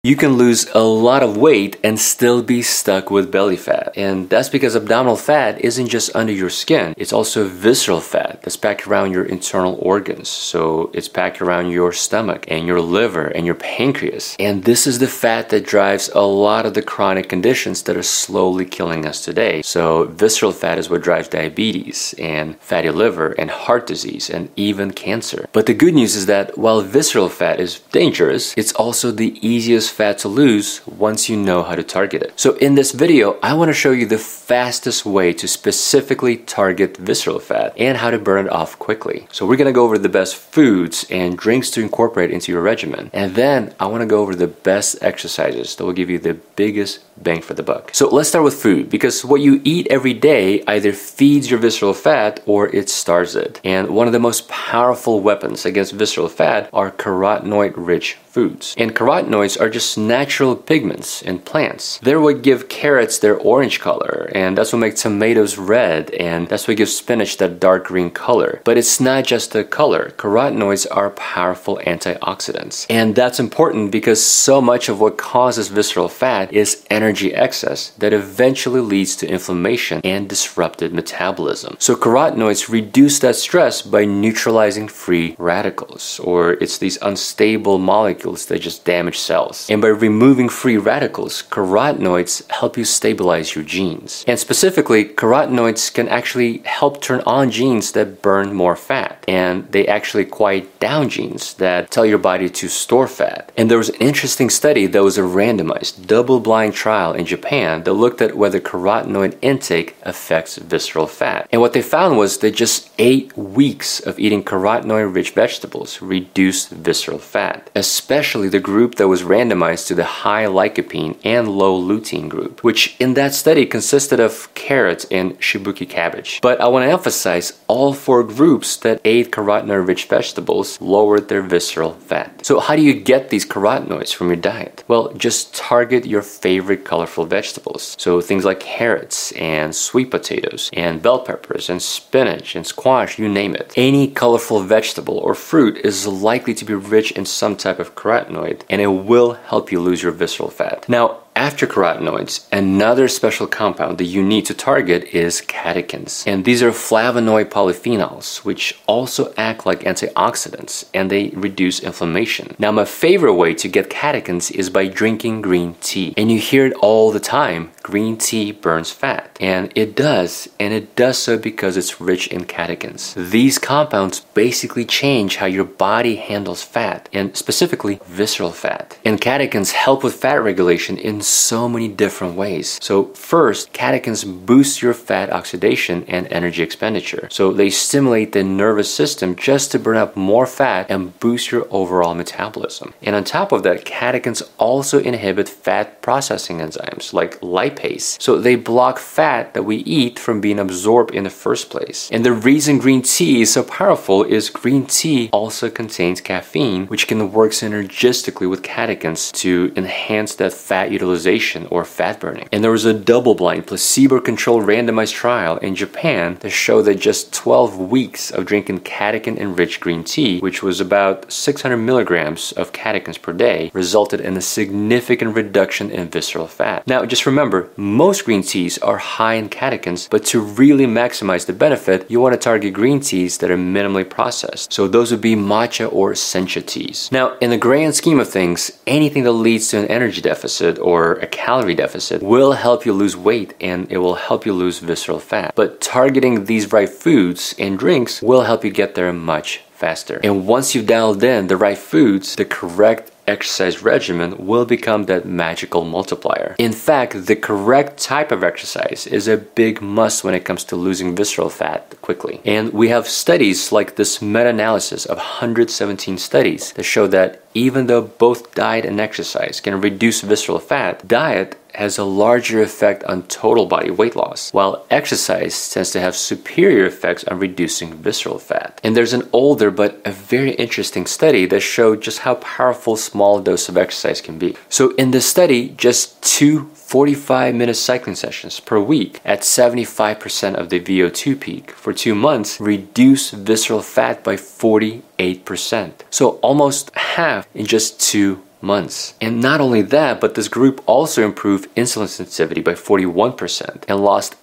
You can lose a lot of weight and still be stuck with belly fat. And that's because abdominal fat isn't just under your skin, it's also visceral fat that's packed around your internal organs. So it's packed around your stomach and your liver and your pancreas. And this is the fat that drives a lot of the chronic conditions that are slowly killing us today. So visceral fat is what drives diabetes and fatty liver and heart disease and even cancer. But the good news is that while visceral fat is dangerous, it's also the easiest fat to lose once you know how to target it. So in this video, I want to show you the fastest way to specifically target visceral fat and how to burn it off quickly. So we're going to go over the best foods and drinks to incorporate into your regimen. And then I want to go over the best exercises that will give you the biggest bang for the buck. So let's start with food, because what you eat every day either feeds your visceral fat or it starves it. And one of the most powerful weapons against visceral fat are carotenoid-rich foods. And carotenoids are just natural pigments in plants. They're what give carrots their orange color, and that's what makes tomatoes red, and that's what gives spinach that dark green color. But it's not just the color. Carotenoids are powerful antioxidants. And that's important because so much of what causes visceral fat is energy excess that eventually leads to inflammation and disrupted metabolism. So carotenoids reduce that stress by neutralizing free radicals, or it's these unstable molecules that just damage cells. And by removing free radicals, carotenoids help you stabilize your genes. And specifically, carotenoids can actually help turn on genes that burn more fat. And they actually quiet down genes that tell your body to store fat. And there was an interesting study that was a randomized, double-blind trial in Japan that looked at whether carotenoid intake affects visceral fat. And what they found was that just 8 weeks of eating carotenoid-rich vegetables reduced visceral fat, especially the group that was randomized to the high lycopene and low lutein group, which in that study consisted of carrots and shiitake cabbage. But I want to emphasize all 4 groups that ate carotenoid-rich vegetables lowered their visceral fat. So how do you get these carotenoids from your diet? Well, just target your favorite colorful vegetables. So things like carrots and sweet potatoes and bell peppers and spinach and squash, you name it. Any colorful vegetable or fruit is likely to be rich in some type of carotenoid, and it will help you lose your visceral fat. Now, after carotenoids, another special compound that you need to target is catechins. And these are flavonoid polyphenols, which also act like antioxidants, and they reduce inflammation. Now, my favorite way to get catechins is by drinking green tea. And you hear it all the time, green tea burns fat. And it does so because it's rich in catechins. These compounds basically change how your body handles fat, and specifically visceral fat. And catechins help with fat regulation in so many different ways. So first, catechins boost your fat oxidation and energy expenditure. So they stimulate the nervous system just to burn up more fat and boost your overall metabolism. And on top of that, catechins also inhibit fat processing enzymes like lipase. So they block fat that we eat from being absorbed in the first place. And the reason green tea is so powerful is green tea also contains caffeine, which can work synergistically with catechins to enhance that fat utilization or fat burning. And there was a double-blind, placebo-controlled randomized trial in Japan that showed that just 12 weeks of drinking catechin-enriched green tea, which was about 600 milligrams of catechins per day, resulted in a significant reduction in visceral fat. Now, just remember, most green teas are high in catechins, but to really maximize the benefit, you want to target green teas that are minimally processed. So those would be matcha or sencha teas. Now, in the grand scheme of things, anything that leads to an energy deficit or a calorie deficit will help you lose weight, and it will help you lose visceral fat. But targeting these right foods and drinks will help you get there much faster. And once you've dialed in the right foods, the correct exercise regimen will become that magical multiplier. In fact, the correct type of exercise is a big must when it comes to losing visceral fat quickly. And we have studies like this meta-analysis of 117 studies that show that even though both diet and exercise can reduce visceral fat, diet has a larger effect on total body weight loss, while exercise tends to have superior effects on reducing visceral fat. And there's an older but a very interesting study that showed just how powerful small dose of exercise can be. So in this study, just 2 45-minute cycling sessions per week at 75% of the VO2 peak for 2 months reduced visceral fat by 48%. So almost half in just 2 months. And not only that, but this group also improved insulin sensitivity by 41% and lost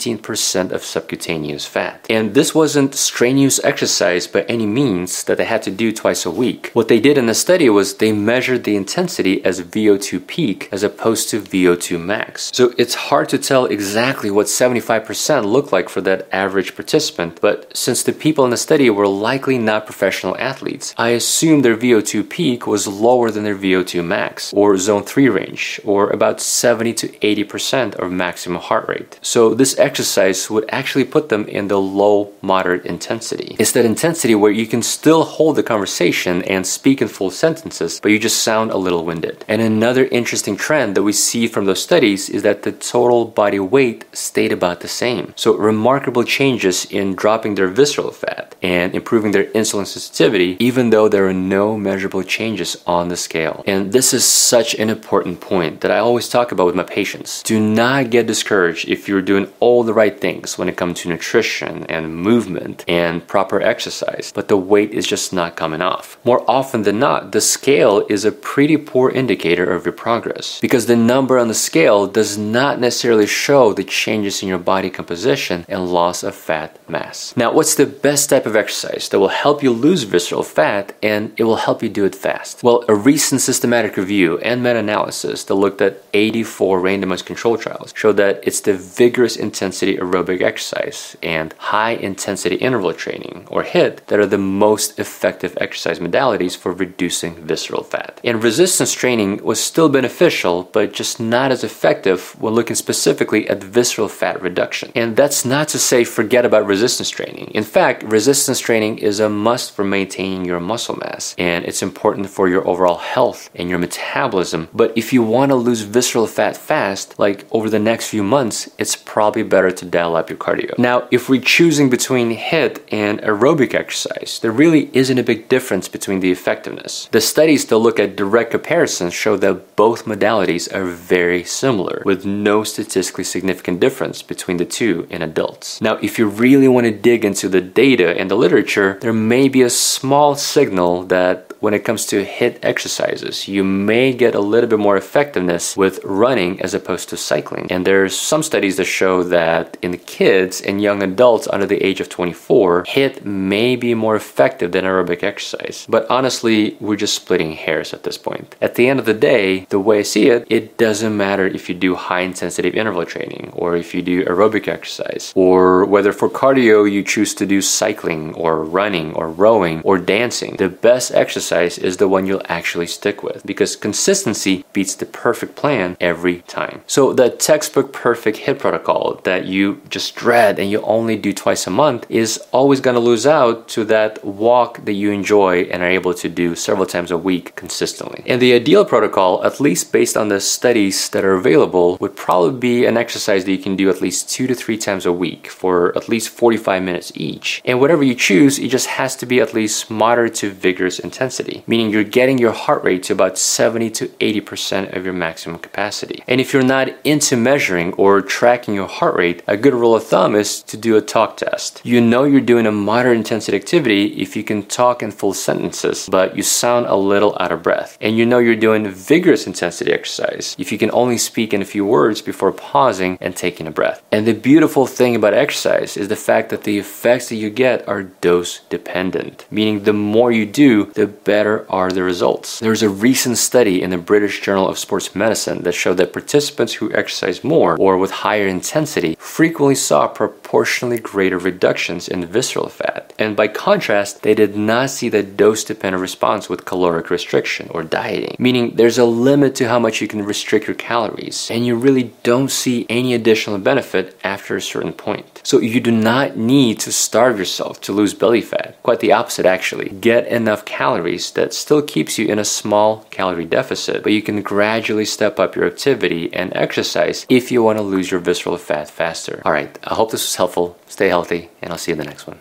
18% of subcutaneous fat. And this wasn't strenuous exercise by any means that they had to do twice a week. What they did in the study was they measured the intensity as VO2 peak as opposed to VO2 max. So it's hard to tell exactly what 75% looked like for that average participant, but since the people in the study were likely not professional athletes, I assume their VO2 peak was lower than their VO2 max, or zone 3 range, or about 70 to 80% of maximum heart rate. So this exercise would actually put them in the low moderate intensity. It's that intensity where you can still hold the conversation and speak in full sentences, but you just sound a little winded. And another interesting trend that we see from those studies is that the total body weight stayed about the same. So remarkable changes in dropping their visceral fat and improving their insulin sensitivity, even though there are no measurable changes on the scale. And this is such an important point that I always talk about with my patients. Do not get discouraged if you're doing all the right things when it comes to nutrition and movement and proper exercise, but the weight is just not coming off. More often than not, the scale is a pretty poor indicator of your progress because the number on the scale does not necessarily show the changes in your body composition and loss of fat mass. Now, what's the best type of exercise that will help you lose visceral fat and it will help you do it fast? Well, a recent systematic review and meta-analysis that looked at 84 randomized control trials showed that it's the vigorous intensity aerobic exercise and high intensity interval training, or HIIT, that are the most effective exercise modalities for reducing visceral fat. And resistance training was still beneficial, but just not as effective when looking specifically at visceral fat reduction. And that's not to say forget about resistance training. In fact, resistance training is a must for maintaining your muscle mass, and it's important for your overall health and your metabolism. But if you want to lose visceral fat fast, like over the next few months, it's probably better to dial up your cardio. Now, if we're choosing between HIIT and aerobic exercise, there really isn't a big difference between the effectiveness. The studies that look at direct comparisons show that both modalities are very similar, with no statistically significant difference between the two in adults. Now, if you really want to dig into the data and the literature, there may be a small signal that when it comes to HIIT exercises, you may get a little bit more effectiveness with running as opposed to cycling. And there's some studies that show that in kids and young adults under the age of 24, HIIT may be more effective than aerobic exercise. But honestly, we're just splitting hairs at this point. At the end of the day, the way I see it, it doesn't matter if you do high intensity interval training or if you do aerobic exercise, or whether for cardio you choose to do cycling or running or rowing or dancing. The best exercise is the one you'll actually stick with, because consistency beats the perfect plan every time. So the textbook perfect HIIT protocol that you just dread and you only do twice a month is always going to lose out to that walk that you enjoy and are able to do several times a week consistently. And the ideal protocol, at least based on the studies that are available, would probably be an exercise that you can do at least 2 to 3 times a week for at least 45 minutes each. And whatever you choose, it just has to be at least moderate to vigorous intensity, meaning you're getting your heart rate to about 70 to 80% of your maximum capacity. And if you're not into measuring or tracking your heart rate, a good rule of thumb is to do a talk test. You know you're doing a moderate intensity activity if you can talk in full sentences, but you sound a little out of breath. And you know you're doing vigorous intensity exercise if you can only speak in a few words before pausing and taking a breath. And the beautiful thing about exercise is the fact that the effects that you get are dose dependent, meaning the more you do, the better are the results. There's a recent study in the British Journal of Sports Medicine that showed that participants who exercise more or with higher intensity frequently saw proportionally greater reductions in visceral fat. And by contrast, they did not see the dose-dependent response with caloric restriction or dieting, meaning there's a limit to how much you can restrict your calories, and you really don't see any additional benefit after a certain point. So you do not need to starve yourself to lose belly fat. Quite the opposite, actually. Get enough calories that still keeps you in a small calorie deficit, but you can gradually step up your activity and exercise if you want to lose your visceral fat faster. All right, I hope this was helpful. Stay healthy, and I'll see you in the next one.